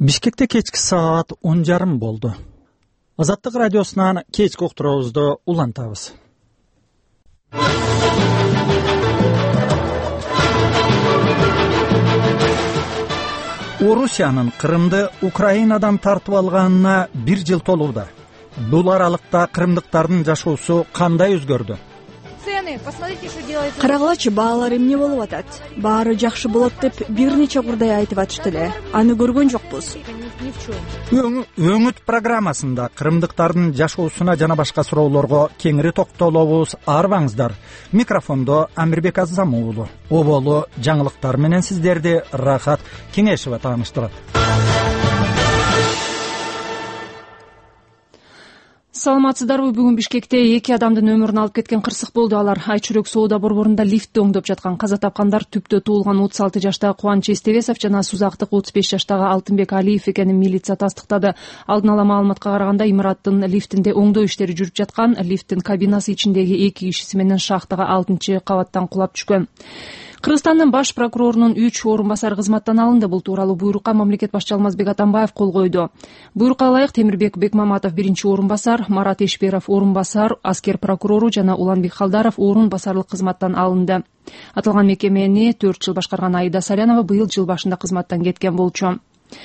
Бишкекте кечки саат 10:30 болду. Азаттык радиосунан кечки уктуруубузду улантабыз. Орусиянын Крымды Украинадан тартып алганына 1 жыл толууда. Бул аралыкта крымдыктардын жашоосу кандай өзгөрдү? Карагылачы, баалар эмне болуп атат? Баары жакшы болот деп бир нече курдай айтып атышты эле. Аны көргөн жокпуз. Өңүт программасында крымдыктардын жашоосуна жана башка суроолорго кеңири токтолобуз. Арбаңыздар. Микрофондо Амирбек Аззам уулу. Оболу жаңылыктар менен сиздерди Рахат Кеңешева тааныштырат. Саламатсыздарбы? Бүгүн Бишкекте 2 адамдын өмүрүн алып кеткен кырсык болду. Алар Айчүрөк соода борборунда лифтти оңдоп жаткан. Каза тапкандар түптө туулган 36 жаштагы Кубаныч Эстебесов жана Сузактык 35 жаштагы Алтынбек Алиев экенин милиция тастыктады. Алдын ала маалыматка караганда имараттын лифтинде оңдоо иштери жүрүп жаткан. Лифттин кабинасы ичиндеги 2 кишиси менен шахтага 6-кабаттан кулап түшкөн. Кыргызстандын баш прокурорунун 3 орун басары кызматтан алынды. Бул тууралуу буйрукка мамлекет башчысы Алмазбек Атамбаев кол койду. Буйрукка ылайык Темирбек Бекмаматов 1 орун басар, Марат Эшберов орун басар, аскер прокурору жана Уланбек Халдаров орун басарлык кызматтан алынды. Аталган мекемени 4 жыл башкарган Аида Салянова быйыл жыл башында кызматтан кеткен болчу.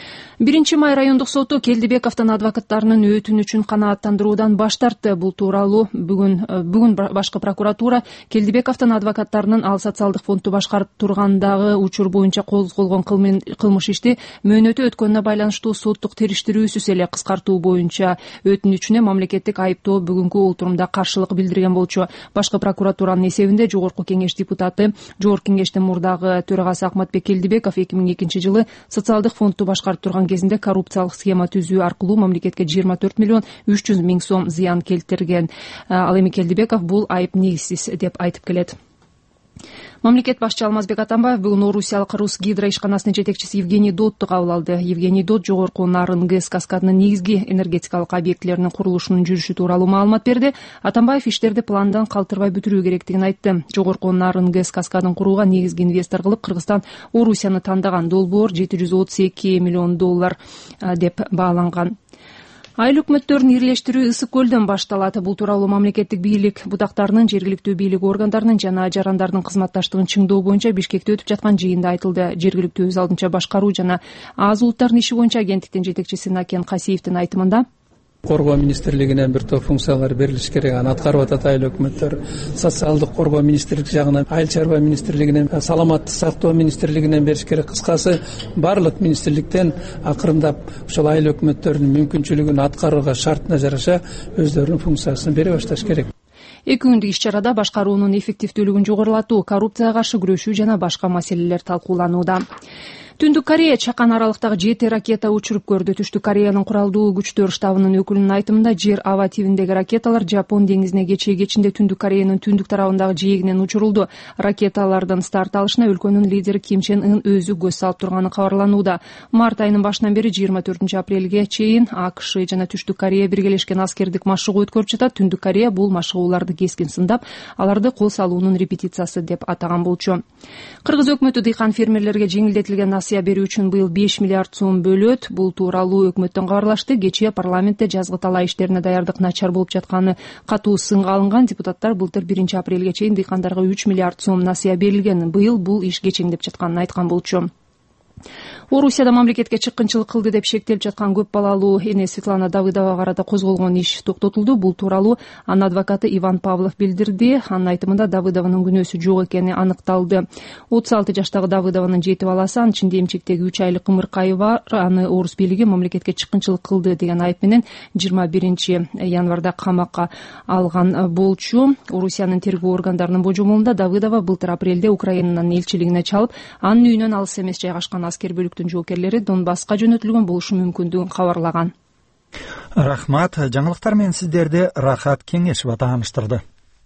1 май райондук соту Келдибековдун адвокаттарынын өтүнүчүн канааттандыруудан баш тартты. Бул тууралуу бүгүн башкы прокуратура Келдибековдун адвокаттарынын ал социалдык фондду башкарып тургандагы учур боюнча козголгон кылмыш ишти мөөнөтү өткөнүнө байланыштуу соттук териштирүүсүз эле кыскартуу боюнча өтүнүчүнө мамлекеттик айыптоо бүгүнкү олтурумда каршылык билдирген болчу. Башкы прокуратуранын эсебинде Жогорку Кеңеш депутаты, Жогорку Кеңештин мурдагы төрагасы Акматбек Келдибеков 2002 жылы социалдык фондду башкарып турган кезинде коррупциялык схема түзүү аркылуу мамлекетке 24 миллион 300 миң сом зыян келтирген. Ал эми Келдибеков бул айып негизсиз деп айтып келет. Мамлекет башчысы Алмазбек Атамбаев бүгүн Орусиялык Русгидро ишканасынын жетекчиси Евгений Дотту кабыл алды. Евгений Дот Жогорку Нарын ГЭС каскадынын негизги энергетикалык объектилеринин курулушунун жүрүшү тууралуу маалымат берди. Атамбаев иштерди пландан калтырбай бүтүрүү керектигин айтты. Жогорку Нарын ГЭС каскадын курууга негизги инвестор кылып Кыргызстан Орусияны тандаган. Долбоор $732 миллион деп бааланган. Айыл өкмөттөрүн ирлештирүү Ысык көлдөн башталат. Бул тууралуу мамлекеттик бийлик будактарынын, жергиликтүү бийлик органдарынын жана жарандардын кызматташтыгын чыңдоо боюнча Бишкекте өтүп жаткан жыйында айтылды. Жергиликтүү өз алдынча башкаруу жана аз улуттардын иши боюнча агенттиктин жетекчиси Накен Касиевдин айтымында Коргоо министрлигинен бир топ функциялар берилиш керек. Аны аткарып атат айыл өкмөттөр. Социалдык коргоо министрлиги жагынан, айыл чарба министрлигинен, саламаттык сактоо министрлигинен бериш керек. Кыскасы, барлык министрликтен акырындап ошол айыл өкмөттөрүнүн мүмкүнчүлүгүн аткарууга шартына жараша өздөрүнүн функциясын бере башташ керек. 2 күндүк иш-чарада башкаруунун эффективдүүлүгүн жогорулатуу, коррупцияга каршы күрөшүү жана башка маселелер талкууланууда. Түндүк Корея чакан аралыктагы 7 ракета учуруп көрдү. Түштүк Кореянын куралдуу күчтөр штабынын өкүлүнүн айтымында жер аба тибиндеги ракеталар Жапон деңизине кечээ Түндүк Кореянын түндүк тарабындагы жээгинен учурулду. Ракеталардын старт алышына өлкөнүн лидери Ким Чен Ын өзү көз салып турганы кабарланууда. Март айынын башынан бери 24 апрелге чейин АКШ жана Түштүк Корея биргелешкен аскердик машыгуу өткөрүп жатат. Түндүк Корея бул машыгууларды кескин сындап, аларды кол салуунун репетициясы деп атаган болчу. Кыргыз өкмөтү дыйкан фермерлерге жеңилдетилген насыя берүү үчүн быйыл 5 миллиард сом бөлөт. Бул тууралуу өкмөттөн кабарлашты. Кечээ парламентте жазгы талаа иштерине даярдык начар болуп жатканы катуу сынга алынган. Депутаттар былтыр 1 апрелге чейин дыйкандарга 3 миллиард сом насыя берилген. Быйыл бул иш кечеңдеп жатканын айткан болчу. Орусияда мамлекетке чыккынчылык кылды деп шектелип жаткан көп балалуу эне Светлана Давыдова карата козголгон иш токтотулду. Бул тууралуу анын адвокаты Иван Павлов билдирди. Анын айтымында Давыдованын күнөөсү жок экени аныкталды. 36 жаштагы Давыдованын 7 баласы, анын ичинде эмчектеги 3 айлык ымыркайы бар. Аны орус бийлиги мамлекетке чыккынчылык кылды деген айып менен 21 январда камакка алган болчу. Орусиянын тергөө органдарынын божомолунда Давыдова былтыр апрелде Украинанын элчилигине чалып, анын үйүнөн алыс эмес жайгашкан аскер бөлүктүн жоокерлери Донбасска жөнөтүлгөн болушу мүмкүндүгүн кабарлаган. Рахмат. Жаңылыктар менен сиздерди Рахат Кеңешева тааныштырды.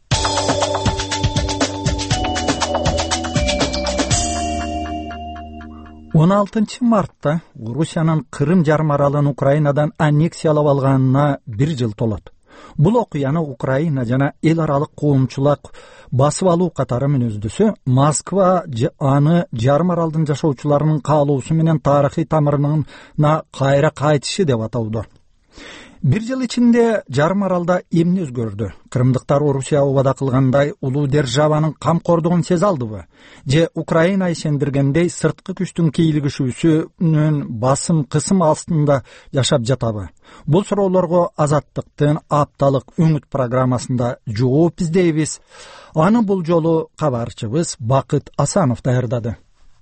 Он 16 мартта Орусиянын Крым жарым аралын Украинадан аннексиялап алганына 1 жыл толот. Бул окуяны Украина жана эл аралык коомчулук басып алуу катары мүнөздөсө, Москва аны жарым аралдын жашоочуларынын каалоосу менен тарыхый тамырына кайра кайтышы деп атауда. Бир жыл ичинде жарым аралда эмне өзгөрдү? Крымдыктар Орусия убада кылгандай улуу державанын камкордугун сезе алдыбы? Же Украина ишендиргендей сырткы күчтүн кейилгишүүсүнүн басым кысым астында жашап жатабы? Бул суроолорго Азаттыктын апталык үмүт программасында жооп издейбиз. Аны бул жолу кабарчыбыз Бакыт Асанов даярдады.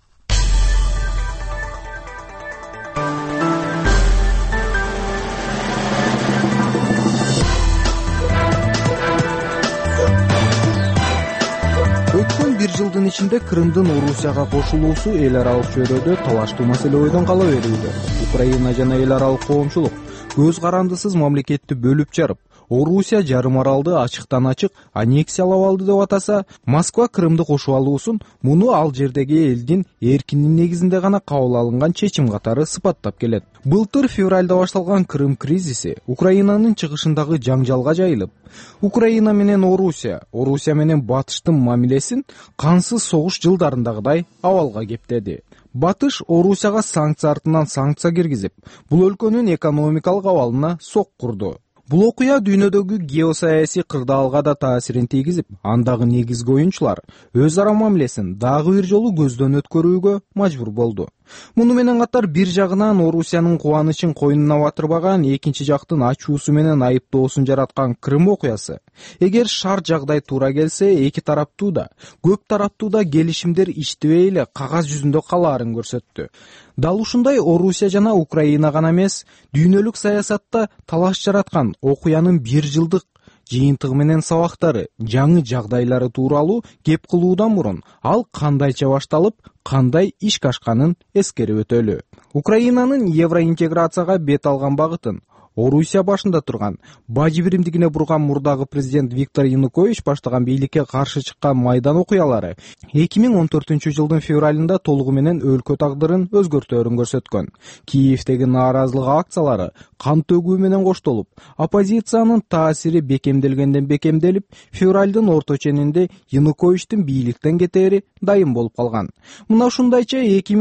Бир жылдын ичинде Крымдын Орусияга кошулуусу эл аралык чөйрөдө талаштуу маселе бойдон кала берүүдө. Украина жана эл аралык коомчулук көз карандысыз мамлекетти бөлүп жарып, Орусия жарым аралды ачыктан ачык аннексиялап алды деп атаса, Москва Крымды кошуп алуусун муну ал жердеги элдин эркинин негизинде гана кабыл алынган чечим катары сыпаттап келет. Былтыр февралда башталган Крым кризиси Украинанын чыгышындагы жаңжалга жайылып, Украина менен Орусия менен Батыштын мамилесин кансыз согуш жылдарындагыдай абалга кептеди. Батыш Орусияга санкция артынан санкция киргизип, бул өлкөнүн экономикалык абалына сок курду. Бул окуя дүйнөдөгү геосаясий кырдаалга да таасирин тийгизип, андагы негизги оюнчулар өз ара мамилесин дагы бир жолу көздөн өткөрүүгө мажбур болду. Муну менен катар бир жагынан Орусиянын кубанычын койнуна батырбаган, экинчи жактын ачуусу менен айыптоосун жараткан Крым окуясы. Эгер шарт жагдай туура келсе, эки тараптуу да, көп тараптуу да келишимдер иштебей эле кагаз жүзүндө калаарын көрсөттү. Дал ушундай Орусия жана Украина гана эмес, дүйнөлүк саясатта талаш жараткан окуянын бир жылдык жыйынтыгы менен сабактары, жаңы жагдайлары тууралуу кеп кылуудан мурун ал кандайча башталып, кандай ишке ашканын эскерип өтөлү. Украинанын евроинтеграцияга бет алган багытын Орусия башында турган, бажы биримдигине бурган мурдагы президент Виктор Янукович баштаган бийликке каршы чыккан Майдан окуялары 2014-жылдын февралында толугу менен өлкө тагдырын өзгөртөөрүн көрсөткөн. Киевдеги нааразылык акциялары кан төгүү менен коштолуп, оппозициянын таасири бекемделгенден бекемделип, февралдын орто ченинде Януковичтин бийликтен кетери дайым болуп калган. Мына ушундайча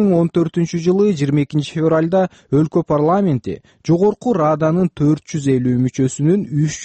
2014-жылы 22 февралда өлкө парламенти жогорку раданын 450 мүчөсүнүн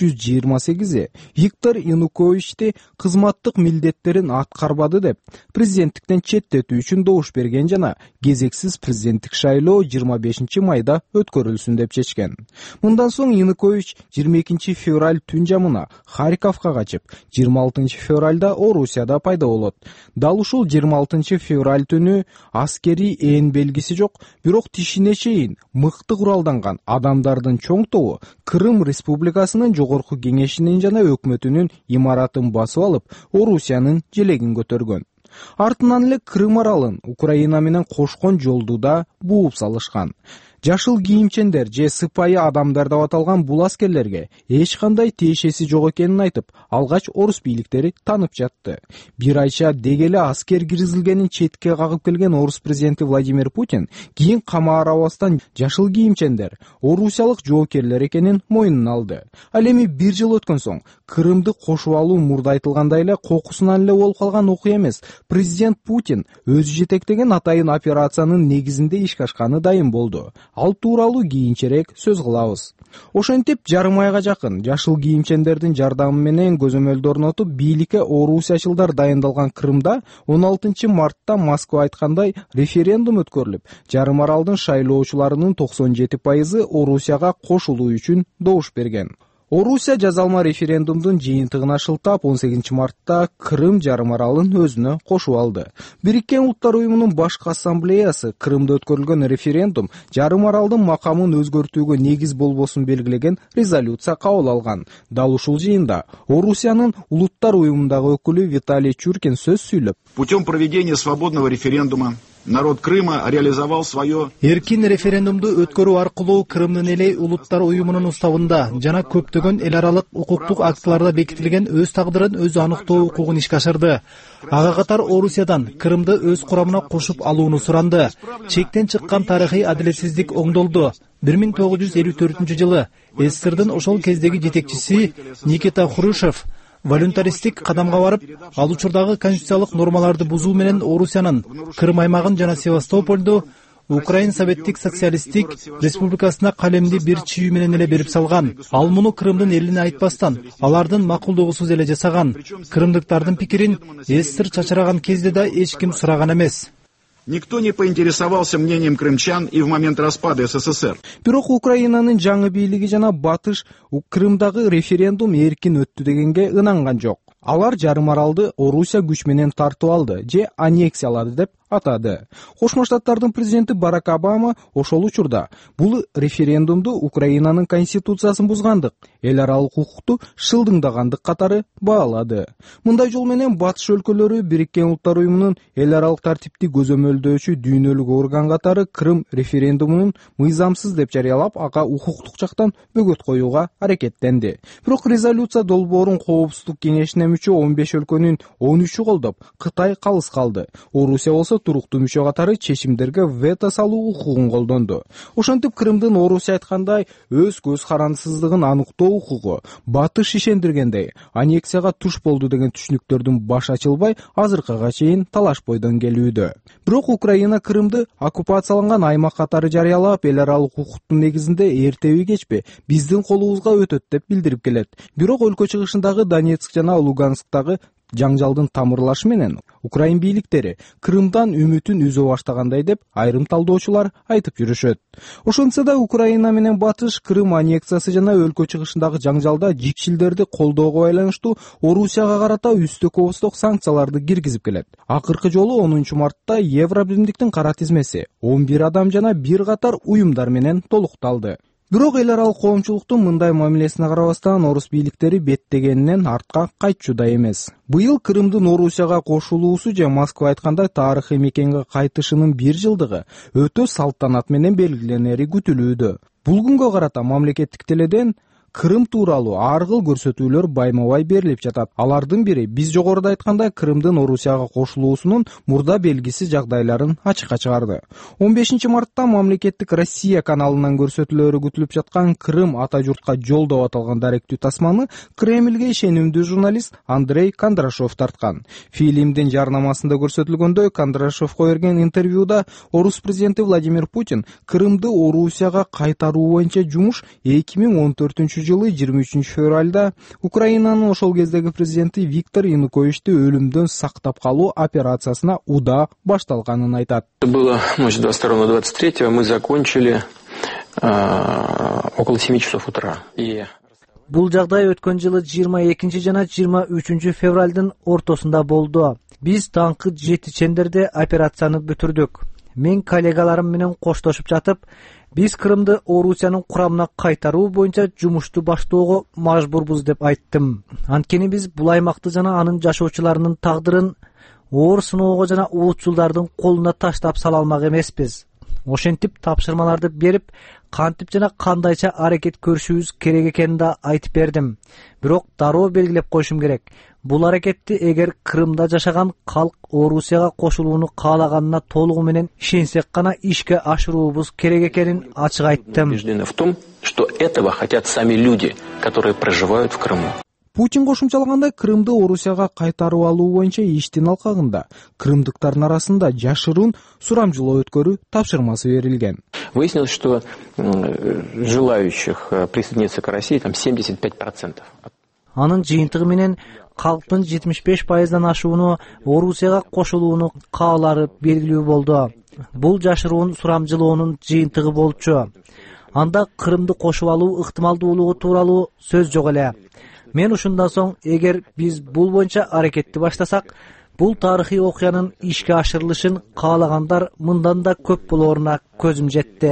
328-и Виктор Януковичти кызматтык милдеттерин аткарбады деп президенттиктен четтетүү үчүн добуш берген жана кезексиз президенттик шайлоо 25 майда өткөрүлсүн деп чечкен. Мындан соң Янукович 22 февраль түн жамына Харьковго качып, 26 февралда Орусияда пайда болот. Дал ушул 26 февраль түнү аскери ээн белгиси жок, бирок тишине чейин мыкты куралданган адамдардын чоң тобу Крым Республикасынын жогорку кеңешинин жана өкмөтүнүн имаратын басып алып, Орусиянын желегин көтөргөн. Артынан эле Крым аралын Украина менен кошкон жолду да бууп салышкан. Жашыл кийимчендер же сыпайы адамдар деп аталган бул аскерлерге эч кандай тиешеси жок экенин айтып, алгач орус бийликтери танып жатты. Бир айча дегеле аскер киргизилгенин четке кагып келген орус президенти Владимир Путин кийин камаарабастан жашыл кийимчендер орусиялык жоокерлер экенин мойнуна алды. Ал эми бир жыл өткөн соң Крымды кошуп алуу мурда айтылгандай эле кокусунан эле болуп калган окуя эмес. Президент Путин өзү жетектеген атайын операциянын негизинде ишке ашканы дайым болду. Ал тууралуу кийинчерээк сөз кылабыз. Ошентип жарым айга жакын жашыл кийимчендердин жардамы менен көзөмөлдү орнотуп, бийликке орусиячылдар дайындалган Крымда 16 мартта Москва айткандай референдум өткөрүлүп, жарым аралдын шайлоочуларынын 97% Орусияга кошулуу үчүн добуш берген. Орусия жазалма референдумдун жыйынтыгына шылтап 18 мартта Крым жарым аралын өзүнө кошуп алды. Бириккен Улуттар уюмунун башкы ассамблеясы Крымда өткөрүлгөн референдум жарым аралдын макамын өзгөртүүгө негиз болбосун белгилеген резолюция кабыл алган. Дал ушул жыйында Орусиянын Улуттар уюмундагы өкүлү Виталий Чуркин сөз сүйлөп, путем проведения свободного референдума народ Крыма реализовал свое... Эркин референдумду өткөрүү аркылуу Крымдын эли улуттар уюмунун уставында жана көптөгөн эл аралык укуктук актыларда бекитилген өз тагдырын өзү аныктоо укугун ишке ашырды. Ага катар Орусиядан Крымды өз курамына кошуп алууну суранды. Чектен чыккан тарыхый адилетсиздик оңдолду. 1954-жылы СССРдын ошол кездеги жетекчиси Никита Хрущев волюнтаристик кадамга барып, ал учурдагы конституциялык нормаларды бузуу менен Орусиянын Крым аймагын жана Севастопольду Украин Советтик Социалисттик Республикасына калемди бир чүйүү менен эле берип салган. Ал муну Крымдын элине айтпастан, алардын макулдугусуз эле жасаган. Крымдыктардын пикирин СССР чачыраган кезде да эч ким сураган эмес. Никто не поинтересовался мнением крымчан и в момент распада СССР. Бирок Украинанын жаңы бийлиги жана Батыш Крымдагы референдум эркин өттү дегенге ынанган жок. Алар жарым аралды Орусия күч менен тартып алды же аннексиялады деп атады. Кошмо Штаттардын президенти Барак Обама ошол учурда бул референдумду Украинанын конституциясын бузгандык, эл аралык укукту шылдыңдагандык катары баалады. Мындай жол менен батыш өлкөлөрү Бириккен Улуттар уюмунун эл аралык тартипти көзөмөлдөөчү дүйнөлүк орган катары Крым референдумунун мыйзамсыз деп жарыялап, ага укуктук жактан бөгөт коюуга аракеттенди. Бирок резолюция долбоорун Коопсуздук кеңешине мүчө 15 өлкөнүн 13-ü колдоп, Кытай калыс калды. Орусия болсо туруктуу мүчө катары чечимдерге вето салуу укугун колдонду. Ошентип Крымдын Орусия айткандай өз көз карандысыздыгын аныктоо укугу Батыш ишендиргендей аннексияга туш болду деген түшүнүктөрдүн баш ачылбай азыркыга чейин талаш бойдон келүүдө. Бирок Украина Крымды оккупацияланган аймак катары жарыялап, эл аралык укуктун негизинде эртеби кечпи биздин колубузга өтөт деп билдирип келет. Бирок өлкө чыгышындагы Донецк жана Луганскдагы жаңжалдын тамырлашы менен Украин бийликтери Крымдан үмүтүн үзө баштагандай деп айрым талдоочулар айтып жүрүшөт. Ошентсе да Украина менен Батыш Крым аннексиясы жана өлкө чыгышындагы жаңжалда жикшилдерди колдоого байланыштуу Орусияга карата үстө-көбүстөк санкцияларды киргизип келет. Акыркы жолу 10 мартта Евробиримдиктин кара тизмеси 11 адам жана бир катар уюмдар менен толукталды. Бирок эл аралык коомчулуктун мындай мамилесине карабастан орус бийликтери беттегенинен артка кайтчуда эмес. Быйыл Крымдын Орусияга кошулуусу же Москва айткандай тарыхый мекенге кайтышынын 1 жылдыгы өтө салтанат менен белгиленери күтүлүүдө. Бул күнгө карата мамлекеттик теледен Крым тууралуу ар кыл көрсөтүүлөр байма-бай берилип жатат. Алардын бири биз жогоруда айткандай Крымдын Орусияга кошулуусунун мурда белгисиз жагдайларын ачыкка чыгарды. 15 мартта мамлекеттик Россия каналынан көрсөтүүлөрү күтүлүп жаткан Крым ата журтка жол деп аталган даректүү тасманы Кремльге ишенимдүү журналист Андрей Кондрашов тарткан. Фильмдин жарнамасында көрсөтүлгөндөй, Кондрашовго берген интервьюда орус президенти Владимир Путин Крымды Орусияга кайтаруу боюнча жумуш 2014 жылы 23 февралда Украинанын ошол кездеги президенти Виктор Януковичти өлүмдөн сактап калуу операциясына удаа башталганын айтат. Было ночь 22-23, мы закончили около 7 часов утра. Бул жагдай өткөн жылы 22 жана 23 февралдын ортосунда болду. Биз таңкы 7 чендерде операцияны бүтүрдүк. Мен коллегаларым менен коштошуп жатып, биз Крымды Орусиянын курамына кайтаруу боюнча жумушту баштоого мажбурбуз деп айттым. Анткени биз бул аймакты жана анын жашоочуларынын тагдырын оор сыноого жана улутчулдардын колуна таштап сала алмак эмеспиз. Ошентип тапшырмаларды берип, кантип жана кандайча аракет көрүшүбүз керек экенин да айтып бердим. Бирок дароо белгилеп коюшум керек. Бул аракетти эгер Крымда жашаган калк Орусияга кошулууну каалаганына толугу менен ишенсек гана ишке ашыруубуз керек экенин ачык айттым. Убеждены в том, что этого хотят сами люди, которые проживают в Крыму. Путин кошумчалагандай, Крымды Орусияга кайтарып алуу боюнча иштин алкагында крымдыктардын арасында жашыруун сурамжылоо өткөрүү тапшырмасы берилген. Выяснилось, что желающих присоединиться к России там 75%. Анын жыйынтыгы менен калктын 75%дан ашууну Орусияга кошулууну каалары белгилүү болду. Бул жашыруун сурамжылоонун жыйынтыгы болчу. Анда Крымды кошуп алуу ыктымалдуулугу тууралуу сөз жок эле. Мен ушундан соң, эгер биз бул боюнча аракетти баштасак, бул тарыхый окуянын ишке ашырылышын каалагандар мындан да көп болооруна көзүм жетти.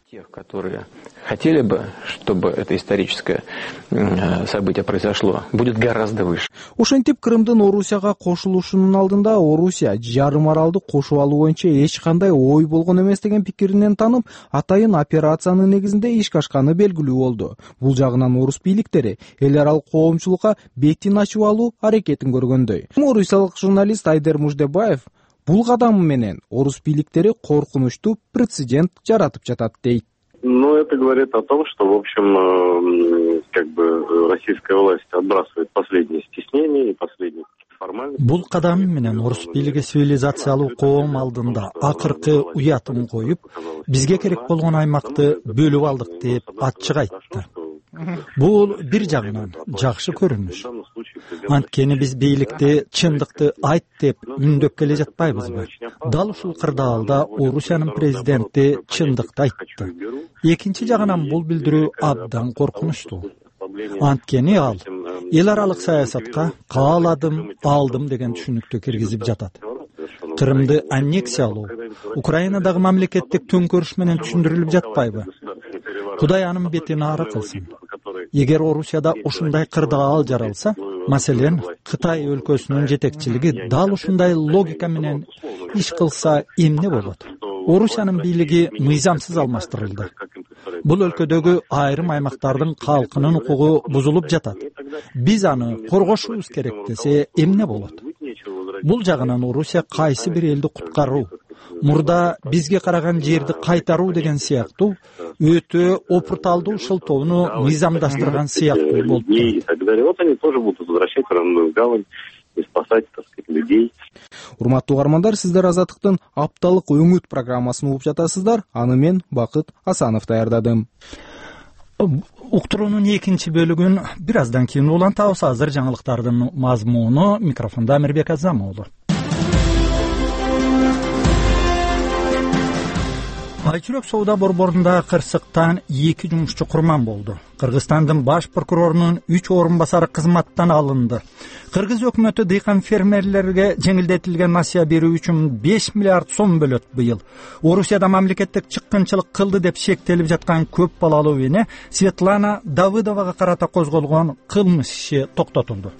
Тех, которые хотели бы, чтобы это историческое событие произошло, будет гораздо выше. Ошентип Крымдын Орусияга кошулушунун алдында Орусия жарым аралды кошуп алуу боюнча эч кандай ой болгон эмес деген пикиринен танып, атайын операциянын негизинде ишке ашканы белгилүү болду. Бул жагынан орус бийликтери эл аралык коомчулукка бетин ачып алуу аракетин көргөндөй. Орусиялык журналист Айдер Муждебаев бул кадамы менен орус бийликтери коркунучтуу прецедент жаратып жатат дейт. Ну, это говорит о том, что, в общем, российская власть отбрасывает последние стеснения и последние формальности. Бул кадам менен орус бийлиги цивилизациялуу коом алдында акыркы уятын коюп, бизге керек болгон аймакты бөлүп алдык деп ачык айтты. Бул бир жагынан жакшы көрүнүш. Анткени биз бийликти чындыкты айт деп үндөп келе жатпайбызбы? Дал ушул кырдаалда Орусиянын президенти чындыкты айтты. Экинчи жагынан бул билдирүү абдан коркунучтуу. Анткени ал эл аралык саясатка кааладым, алдым деген түшүнүктү киргизип жатат. Крымды аннексиялоо Украинадагы мамлекеттик төңкөрүш менен түшүндүрүлүп жатпайбы? Кудай анын бетин ары кылсын. Эгер Орусияда ушундай кырдаал жаралса, маселен, Кытай өлкөсүнүн жетекчилиги дал ушундай логика менен иш кылса эмне болот? Орусиянын бийлиги мыйзамсыз алмаштырылды. Бул өлкөдөгү айрым аймактардын калкынын укугу бузулуп жатат. Биз аны коргошубуз керек десе эмне болот? Бул жагынан Орусия кайсы бир элди куткаруу, мурда бизге караган жерди кайтаруу деген сыяктуу өтө опурталдуу шылтоону мыйзамдаштырган сыяктуу болуп турат. Вот они тоже будут возвращать в гавань и спасать, так сказать, людей. Урматтуу угармандар, сиздер Азаттыктын апталык өңүт программасын угуп жатасыздар. Аны мен Бакыт Асанов даярдадым. Уктуруунун экинчи бөлүгүн бир аздан кийин улантабыз. Азыр жаңылыктардын мазмуну микрофондо Амирбек Азамоğlu. Айчүрөк соода борборунда кырсыктан 2 жумушчу курман болду. Кыргызстандын баш прокурорунун 3 орун басары кызматтан алынды. Кыргыз өкмөтү дыйкан фермерлерге жеңилдетилген насыя берүү үчүн 5 миллиард сом бөлөт быйыл. Орусияда мамлекеттик чыккынчылык кылды деп шектелип жаткан көп балалуу эне Светлана Давыдовага карата козголгон кылмыш иши токтотулду.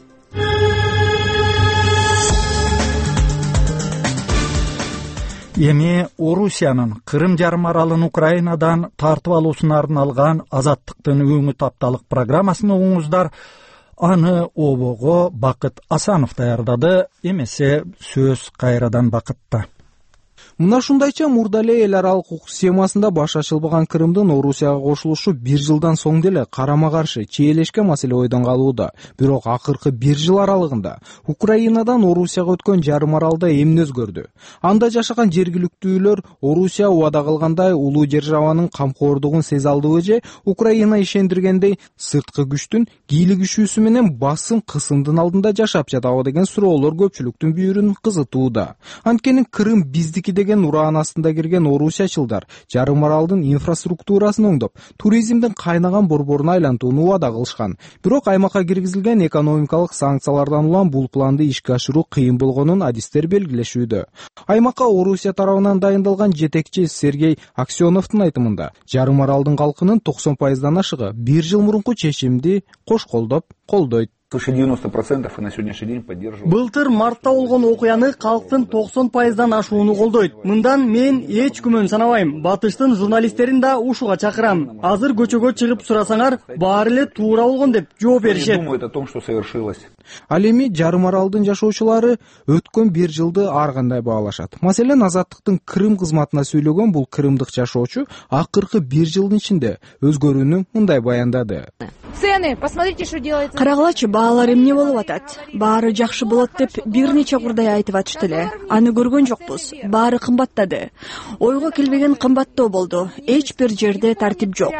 Эми Орусиянын Крым жарым аралын Украинадан тартып алуусуна арналган Азаттыктын өңүт апталык программасын угуңуздар. Аны обого Бакыт Асанов даярдады. Эмесе сөз кайрадан Бакытта. Мына ушундайча мурда эле эл аралык укук системасында баш ачылбаган Крымдын Орусияга кошулушу 1 жылдан соң деле карама-каршы чиелешкен маселе ойдон калууда. Бирок акыркы 1 жыл аралыгында Украинадан Орусияга өткөн жарым аралда эмне өзгөрдү? Анда жашаган жергиликтүүлөр Орусия убада кылгандай улуу державанын камкордугун сезе алдыбы же Украина ишендиргендей сырткы күчтүн кийлигишүүсү менен басым кысымдын алдында жашап жатабы деген суроолор көпчүлүктүн бүйүрүн кызытууда. Анткени Крым биздики деген ураан астында кирген орусиячылдар жарым аралдын инфраструктурасын оңдоп, туризмдин кайнаган борборуна айлантууну убада кылышкан. Бирок аймакка киргизилген экономикалык санкциялардан улам бул планды ишке ашыруу кыйын болгонун адистер белгилешүүдө. Аймакка Орусия тарабынан дайындалган жетекчи Сергей Аксеновдун айтымында, жарым аралдын калкынын 90%дан ашыгы 1 жыл мурунку чечимди кош колдойт. Свыше 90% и на сегодняшний день поддерживают. Былтыр мартта болгон окуяны калктын 90%дан ашууну колдойт. Мындан мен эч күмөн санабайм. Батыштын журналисттерин да ушуга чакырам. Азыр көчөгө чыгып сурасаңар, баары эле туура болгон деп жооп беришет. Думают о том, что совершилось. Ал эми жарым аралдын жашоочулары өткөн 1 жылды ар кандай баалашат. Маселен, Азаттыктын Крым кызматына сүйлөгөн бул крымдык жашоочу акыркы 1 жылдын ичинде өзгөрүүнү мындай баяндады. Цены, посмотрите, что делается. Карагылачы, баалар эмне болуп атат? Баары жакшы болот деп бир нече курдай айтып атышты эле. Аны көргөн жокпуз. Баары кымбаттады. Ойго келбеген кымбаттоо болду. Эч бир жерде тартип жок.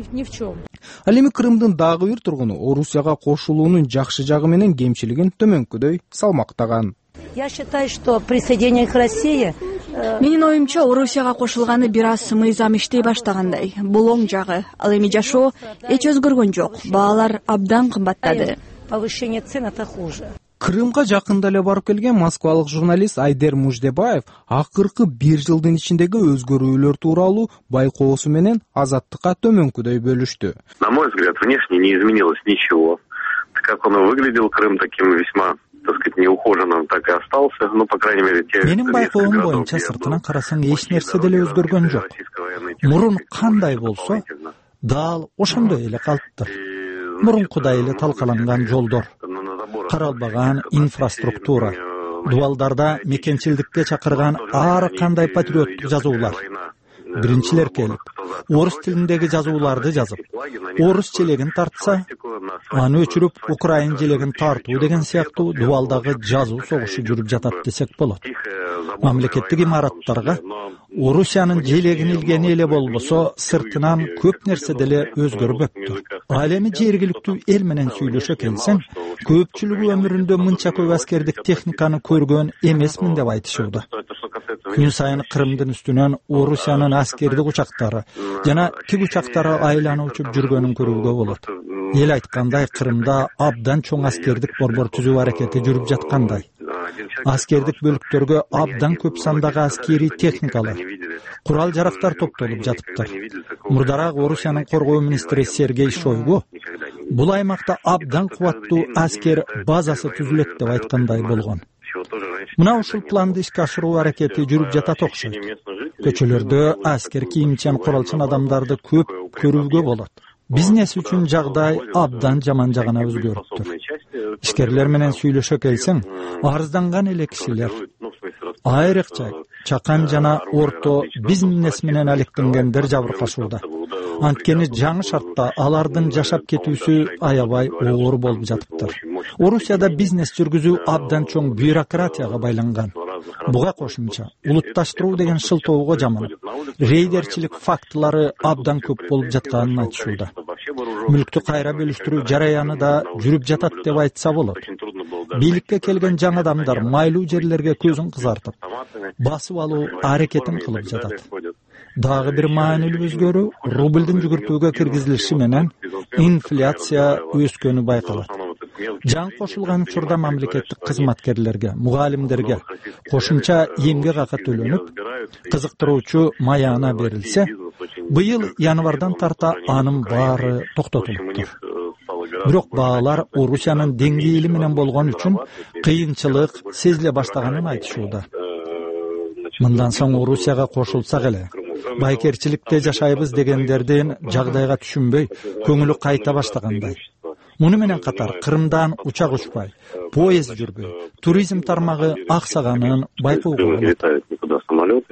Ал эми Крымдын дагы бир тургуну Орусияга кошулуунун жакшы жагы менен кемчилигин төмөнкүдөй салмактаган. Я считаю, что присоединение к России... Менин оюмча, Орусияга кошулганы бир аз мыйзам иштей баштагандай. Бул оң жагы. Ал эми жашоо эч өзгөргөн жок. Баалар абдан кымбаттады. Повышение цен — это хуже. Крымга жакында эле барып келген москвалык журналист Айдер Муждебаев акыркы 1 жылдын ичиндеги өзгөрүүлөр тууралуу байкоосу менен Азаттыкка төмөнкүдөй бөлүштү. На мой взгляд, внешне не изменилось ничего. Как он выглядел, Крым таким весьма, так сказать, неухоженным, так и остался. Ну, по крайней мере, те... Менин байкоом боюнча сыртынан карасаң эч нерсе деле өзгөргөн жок. Мурун кандай болсо, дал ошондой эле калыптыр. Мурункудай эле талкаланган жолдор, каралбаган инфраструктура, дубалдарда мекенчилдикке чакырган ар кандай патриоттук жазуулар. Биринчилер келип, орус тилиндеги жазууларды жазып, орус желегин тартса, аны өчүрүп украин желегин тартуу деген сыяктуу дубалдагы жазуу согушу жүрүп жатат десек болот. Мамлекеттик имараттарга Орусиянын желегин илгени эле болбосо, сыртынан көп нерсе деле өзгөрбөптүр. Ал эми жергиликтүү эл менен сүйлөшө келсең, көпчүлүгү өмүрүндө мынча көп аскердик техниканы көргөн эмесмин деп айтышууда. Күн сайын Крымдын үстүнөн Орусиянын аскердик учактары жана тиг учактары айланып учуп жүргөнүн көрүүгө болот. Эл айткандай, Крымда абдан чоң аскердик борбор түзүү аракети жүрүп жаткандай. Аскердик бөлүктөргө абдан көп сандагы аскерий техникалар, курал жарактар топтолуп жатыптыр. Мурдараак Орусиянын коргоо министри Сергей Шойгу бул аймакта абдан кубаттуу аскер базасы түзүлөт деп айткандай болгон. Мына ушул планды ишке ашыруу аракети жүрүп жатат окшойт. Көчөлөрдө аскер кийимчен, куралчан адамдарды көп көрүүгө болот. Бизнес үчүн жагдай абдан жаман жагына өзгөрүптүр. Ишкерлер менен сүйлөшө келсең, арызданган эле кишилер, айрыкча чакан жана орто бизнес менен алектенгендер жабыркашууда. Анткени жаңы шартта алардын жашап кетүүсү аябай оор болуп жатыптыр. Орусияда бизнес жүргүзүү абдан чоң бюрократияга байланган. Буга кошумча улутташтыруу деген шылтоого жаманып, рейдерчилик фактылары абдан көп болуп жатканын айтышууда. Мүлктү кайра бөлүштүрүү жараяны да жүрүп жатат деп айтса болот. Бийликке келген жаңы адамдар майлуу жерлерге көзүн кызартып, басып алуу аракетин кылып жатат. Дагы бир маанилүү өзгөрүү рублдун жүгүртүүгө киргизилиши менен инфляция өскөнү байкалат. Жан кошулган учурда мамлекеттик кызматкерлерге, мугалимдерге кошумча эмгек акы төлөнүп, кызыктыруучу маяна берилсе, быйыл январдан тарта анын баары токтотулуптур. Бирок баалар Орусиянын деңгээли менен болгон үчүн кыйынчылык сезиле баштаганын айтышууда. Мындан соң Орусияга кошулсак эле, байкерчиликте жашайбыз дегендердин жагдайга түшүнбөй, көңүлү кайта баштагандай. Муну менен катар Крымдан учак учпай, поезд жүрбөй, туризм тармагы аксаганын байкоого болот.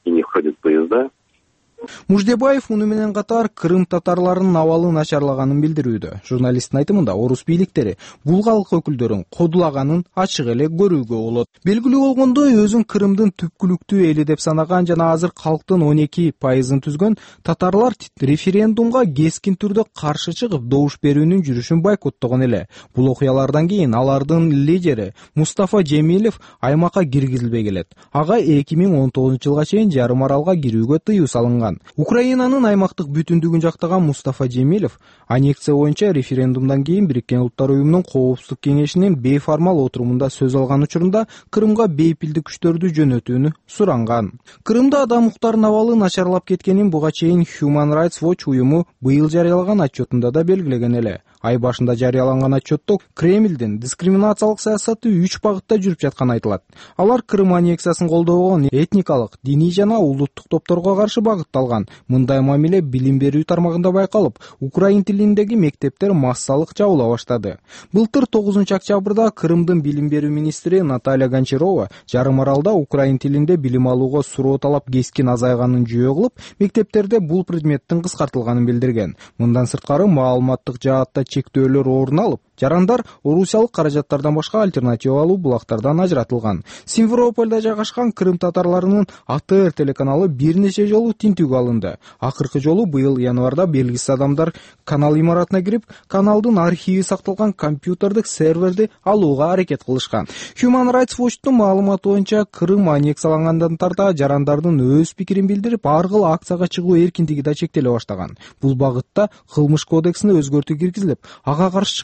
Муждебаев муну менен катар Крым татарларынын абалы начарлаганын билдирүүдө. Журналисттин айтымында орус бийликтери бул калк өкүлдөрүн кодулаганын ачык эле көрүүгө болот. Белгилүү болгондой, өзүн Крымдын түпкүлүктүү эли деп санаган жана азыр калктын 12% түзгөн татарлар референдумга кескин түрдө каршы чыгып, добуш берүүнүн жүрүшүн бойкоттогон эле. Бул окуялардан кийин алардын лидери Мустафа Жемилев аймакка киргизилбей келет. Ага 2019-жылга чейин жарым аралга кирүүгө тыюу салынган. Украинанын аймактык бүтүндүгүн жактаган Мустафа Жемилев аннексия боюнча референдумдан кийин Бириккен Улуттар уюмунун Коопсуздук кеңешинин бейформал отурумунда сөз алган учурунда Крымга бейпилдик күчтөрдү жөнөтүүнү суранган. Крымда адам укуктарынын абалы начарлап кеткенин буга чейин Human Rights Watch уюму быйыл жарыялаган отчетунда да белгилеген эле. Ай башында жарыяланган отчетто Кремлдин дискриминациялык саясаты 3 багытта жүрүп жатканы айтылат. Алар Крым аннексиясын колдобогон этникалык, диний жана улуттук топторго каршы багытталган. Мындай мамиле билим берүү тармагында байкалып, украин тилиндеги мектептер массалык жабыла баштады. Былтыр 9-октябрда Крымдын билим берүү министри Наталья Гончарова жарым аралда украин тилинде билим алууга суроо талап кескин азайганын жөө кылып, мектептерде бул предметтин кыскартылганын билдирген. Мындан сырткары маалыматтык жаатта чектөөлөр орун алып, жарандар орусиялык каражаттардан башка альтернативалуу булактардан ажыратылган. Симферопольдо жайгашкан Крым татарларынын АТР телеканалы бир нече жолу тинтүүгө алынды. Акыркы жолу быйыл январда белгисиз адамдар канал имаратына кирип, каналдын архиви сакталган компьютердик серверди алууга аракет кылышкан. Human Rights Watch'тун маалыматы боюнча Крым аннексиялангандан тарта жарандардын өз пикирин билдирип, ар кыл акцияга чыгуу эркиндиги да чектеле баштаган. Бул багытта кылмыш кодексине өзгөртүү киргизилип, ага каршы чыккандар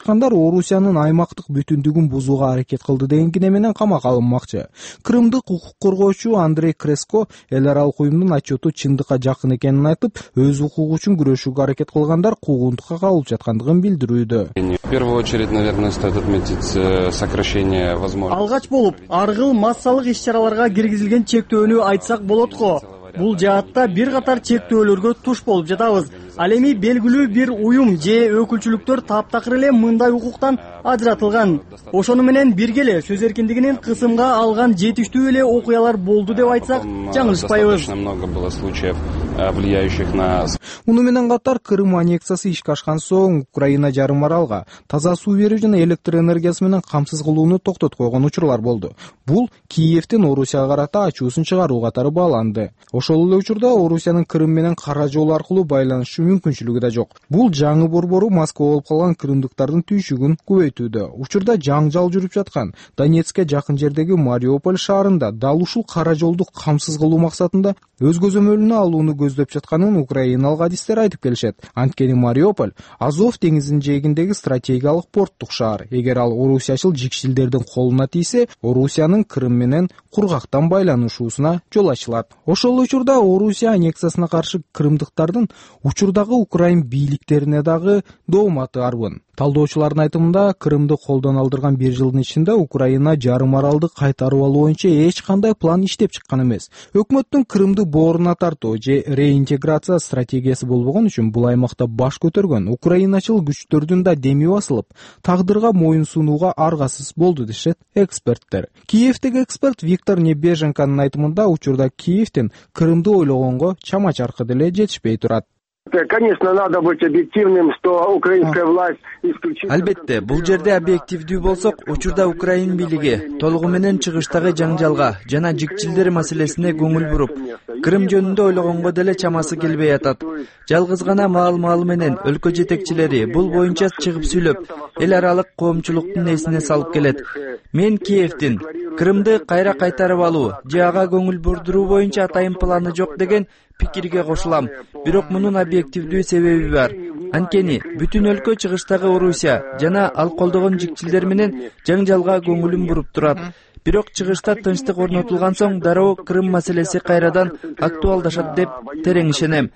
Орусиянын аймактык бүтүндүгүн бузууга аракет кылды деген кине менен камакка алынмакчы. Крымдык укук коргоочу Андрей Креско эл аралык уюмдун отчету чындыкка жакын экенин айтып, өз укугу үчүн күрөшүүгө аракет кылгандар куугунтукка кабылып жаткандыгын билдирүүдө. В первую очередь, наверное, стоит отметить сокращение возможностей. Алгач болуп, ар кыл массалык иш-чараларга киргизилген чектөөнү айтсак болот го. Бул жаатта бир катар чектөөлөргө туш болуп жатабыз. Ал эми белгилүү бир уюм же өкүлчүлүктөр таптакыр эле мындай укуктан ажыратылган. Ошону менен бирге эле сөз эркиндигинин кысымга алган жетиштүү эле окуялар болду деп айтсак жаңылышпайбыз. Много было случаев, влияющих на... Муну менен катар Крым аннексиясы ишке ашкан соң Украина жарым аралга таза суу берүү жана электр энергиясы менен камсыз кылууну токтотуп койгон учурлар болду. Бул Киевдин Орусияга карата ачуусун чыгаруу катары бааланды. Ошол эле учурда Орусиянын Крым менен Кара жол аркылуу байланышы мүмкүнчүлүгү да жок. Бул жаңы борбору Москва болуп калган крымдыктардын түйшүгүн көбөйтүүдө. Учурда жаңжал жүрүп жаткан Донецкке жакын жердеги Мариуполь шаарында дал ушул Кара жолду камсыз кылуу максатында өз көзөмөлүнө алууну көздөп жатканын украиналык адистер айтып келишет. Анткени Мариуполь Азов деңизинин жээгиндеги стратегиялык порттук шаар. Эгер ал орусиячыл жикшилдердин колуна тийсе, Орусиянын Крым менен кургактан байланышуусуна жол ачылат. Ошол учурда Орусия аннексиясына каршы крымдыктардын учурдагы украин бийликтерине дагы дооматы арбын. Талдоочулардын айтымында, Крымды колдон алдырган бир жылдын ичинде Украина жарым аралды кайтарып алуу боюнча эч кандай план иштеп чыккан эмес. Өкмөттүн Крымды бооруна тартуу же реинтеграция стратегиясы болбогон үчүн бул аймакта баш көтөргөн украиначыл күчтөрдүн да деми басылып, тагдырга моюн сунууга аргасыз болду дешет эксперттер. Киевдеги эксперт Виктор Небеженканын айтымында, учурда Киевдин Крымды ойлогонго чама-чаркы деле жетишпей турат. Конечно, надо быть объективным, что украинская власть исключительно... Албетте, бул жерде объективдүү болсок, учурда Украин бийлиги толугу менен чыгыштагы жаңжалга жана жикчилдер маселесине көңүл буруп, Крым жөнүндө ойлогонго деле чамасы келбей атат. Жалгыз гана маал менен өлкө жетекчилери бул боюнча чыгып сүйлөп, эл аралык коомчулуктун эсине салып келет. Мен Киевдин Крымды кайра кайтарып алуу же ага көңүл бурдуруу боюнча атайын планы жок деген пикирге кошулам. Бирок мунун объективдүү себеби бар. Анткени бүтүн өлкө чыгыштагы Орусия жана ал колдогон жикчилдер менен жаңжалга көңүлүн буруп турат. Бирок чыгышта тынчтык орнотулган соң дароо Крым маселеси кайрадан актуалдашат деп терең ишенем.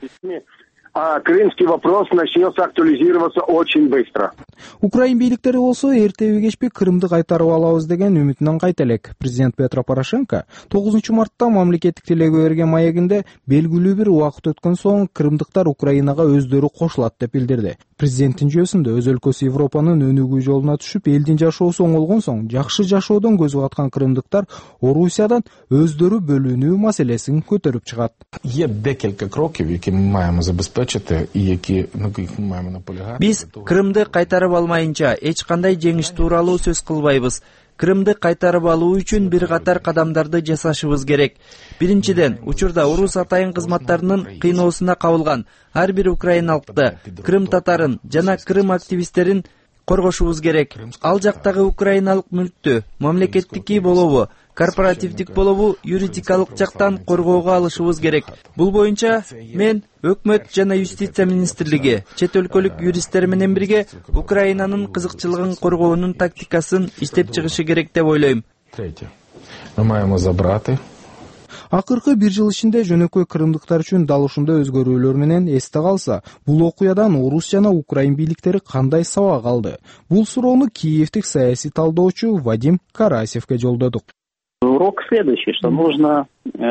А крымский вопрос начнется актуализироваться очень быстро. Украин бийликтери болсо эртеби кечпи Крымды кайтарып алабыз деген үмүтүнөн кайта элек. Президент Петро Порошенко 9 мартта мамлекеттик телегө берген маегинде белгилүү бир убакыт өткөн соң крымдыктар Украинага өздөрү кошулат деп билдирди. Президенттин жүйөсүндө өз өлкөсү Европанын өнүгүү жолуна түшүп, элдин жашоосу оңолгон соң жакшы жашоодон көз каткан крымдыктар Орусиядан өздөрү бөлүнүү маселесин көтөрүп чыгат. Є декілька кроків, які ми маємо забезпечити і які ми маємо наполягати. Биз Крымды кайтарып алмайынча эч кандай жеңиш тууралуу сөз кылбайбыз. Крымды кайтарып алуу үчүн бир катар кадамдарды жасашыбыз керек. Биринчиден, учурда орус атайын кызматтарынын кыйноосуна кабылган ар бир украиналыкты, Крым татарын жана Крым активисттерин коргошубуз керек. Ал жактагы украиналык мүлктү мамлекеттики болобу, корпоративдик болобу юридикалык жактан коргоого алышыбыз керек. Бул боюнча мен өкмөт жана юстиция министрлиги чет өлкөлүк юристтер менен бирге Украинанын кызыкчылыгын коргоонун тактикасын иштеп чыгышы керек деп ойлойм. Третье. Мы маємо забрати. Акыркы бир жыл ичинде жөнөкөй крымдыктар үчүн дал ушундай өзгөрүүлөр менен эсте калса, бул окуядан орус жана украин бийликтери кандай сабак алды? Бул суроону киевдик саясий талдоочу Вадим Карасевке жолдодук. Урок следующий, что нужно...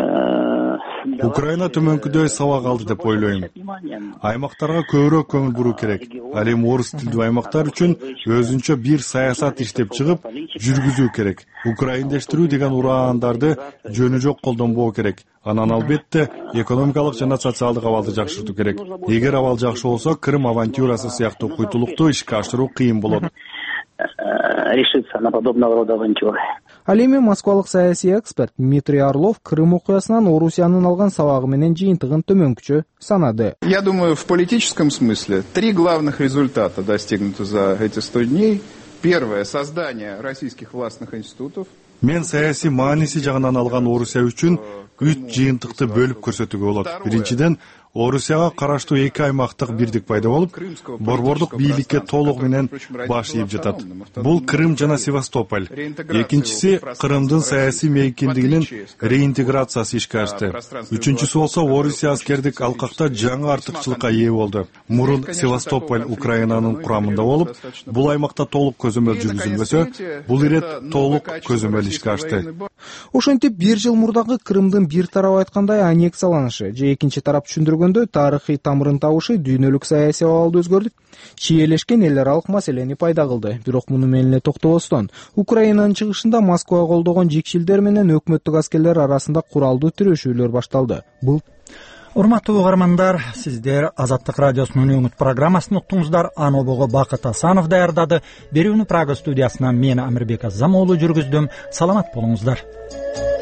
Украина төмөнкүдөй сабак алды деп ойлойм. Аймактарга көбүрөөк көңүл буруу керек. Ал эми орус тилдүү аймактар үчүн өзүнчө бир саясат иштеп чыгып, жүргүзүү керек. Украиндештирүү деген ураандарды жөнү жок колдонбоо керек. Анан албетте экономикалык жана социалдык абалды жакшыртуу керек. Эгер абал жакшы болсо, Крым авантюрасы сыяктуу куйтулукту ишке ашыруу кыйын болот. Решиться на подобного рода авантюры. Ал эми москвалык саясий эксперт Дмитрий Орлов Крым окуясынан Орусиянын алган сабагы менен жыйынтыгын төмөнкүчө санады. Я думаю, в политическом смысле 3 главных результата достигнуты за эти 100 дней. Первое — создание российских властных институтов. Мен саясий мааниси жагынан алган Орусия үчүн 3 жыйынтыкты бөлүп көрсөтүүгө болот. Биринчиден, Орусияга караштуу эки аймактык бирдик пайда болуп, борбордук бийликке толугу менен баш ийип жатат. Бул Крым жана Севастополь. Экинчиси Крымдын саясий мейкиндигинин реинтеграциясы ишке ашты. Үчүнчүсү болсо Орусия аскердик алкакта жаңы артыкчылыкка ээ болду. Мурун Севастополь Украинанын курамында болуп, бул аймакта толук көзөмөл жүргүзүлбөсө, бул ирет толук көзөмөл ишке ашты. Ошентип бир жыл мурдагы Крымдын бир тарабы айткандай аннексияланышы же экинчи тарап түшүндүргөндө тарыхый тамырын табышы дүйнөлүк саясий абалды өзгөртүп, чиелешкен эл аралык маселени пайда кылды. Бирок муну менен эле токтобостон, Украинанын чыгышында Москва колдогон жикшилдер менен өкмөттүк аскерлер арасында куралдуу тирешүүлөр башталды. Бул Урматтуу угармандар, сиздер Азаттык радиосунун үмүт программасын уктуңуздар. Анобого Бакыт Асанов даярдады. Берүүнү Прага студиясынан мен Амирбек Азамоğlu жүргүздүм. Саламат болуңуздар.